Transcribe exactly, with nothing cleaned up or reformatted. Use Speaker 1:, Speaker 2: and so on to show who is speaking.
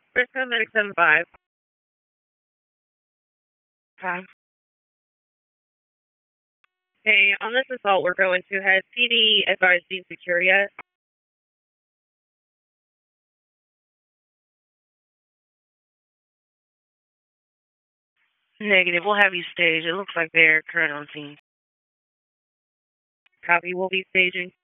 Speaker 1: Briscoe Medic seven five. Okay. Hey, on this assault we're going to, has P D advised being secure yet? Negative. We'll have you staged. It looks like they're current on scene. Copy. We'll be staging.